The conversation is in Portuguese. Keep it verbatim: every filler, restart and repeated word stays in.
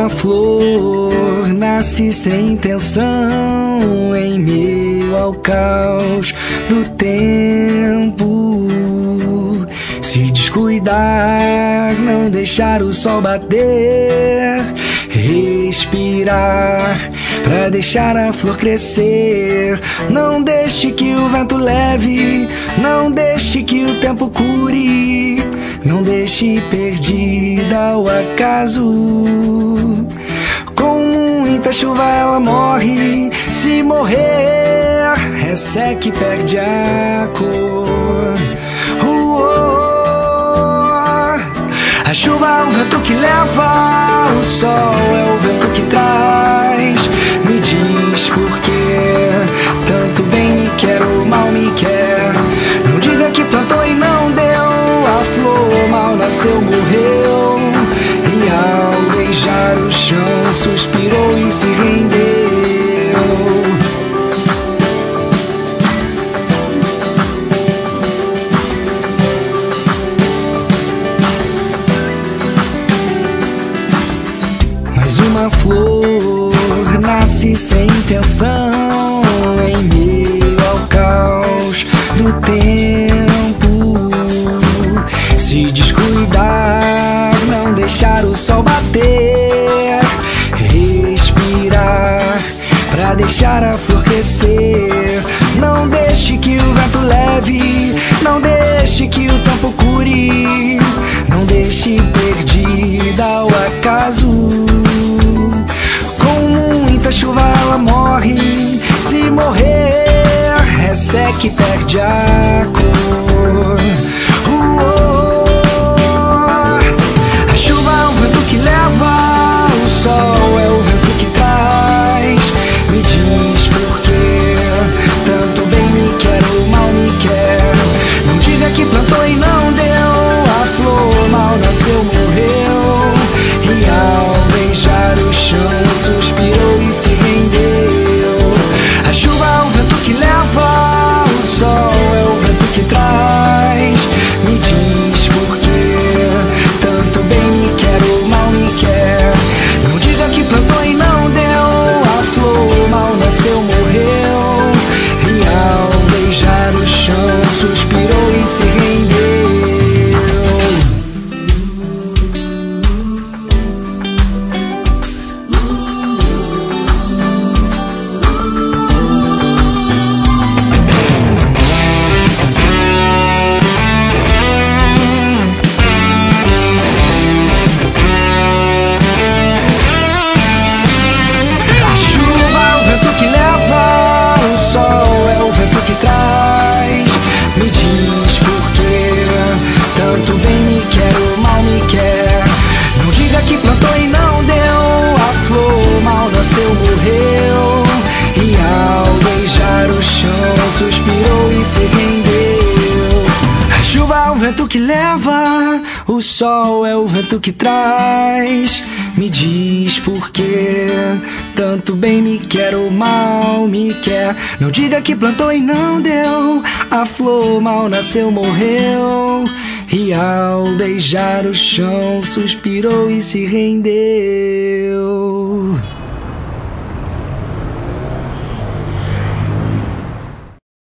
uma flor nasce sem intenção em meio ao caos do tempo. Se descuidar, não deixar o sol bater, respirar pra deixar a flor crescer. Não deixe que o vento leve, não deixe que o tempo cure, não deixe perdida ao acaso. Com muita chuva ela morre, se morrer, resseca e perde a cor. A chuva é o vento que leva, o sol é o vento que traz. Me diz por que tanto bem me quer ou mal me quer. Não diga que plantou e não deu, a flor mal nasceu, morreu. E ao beijar o chão suspirou e se rendeu. Uma flor nasce sem intenção em meio ao caos do tempo. Se descuidar, não deixar o sol bater, respirar pra deixar a flor crescer. Não deixe que o vento leve, não deixe que o tempo cure, não deixe perdida ao acaso. Muita chuva ela morre, se morrer, resseca e perde a cor. uh, oh. A chuva é o vento que leva, o sol é o vento que traz. Me diz por que tanto bem me quer ou mal me quer. Não diga que plantou e não deu, a flor mal nasceu, morreu. E ao beijar o chão suspirou e se rendeu. A chuva é o vento que leva, o sol é o vento que traz. Me diz por que tanto bem me quer ou mal me quer. Não diga que plantou e não deu, a flor mal nasceu, morreu. E ao beijar o chão suspirou e se rendeu. Suspirou e se rendeu. A chuva é o vento que leva, o sol é o vento que traz. Me diz por que tanto bem me quer ou mal me quer. Não diga que plantou e não deu, a flor mal nasceu, morreu. E ao beijar o chão suspirou e se rendeu.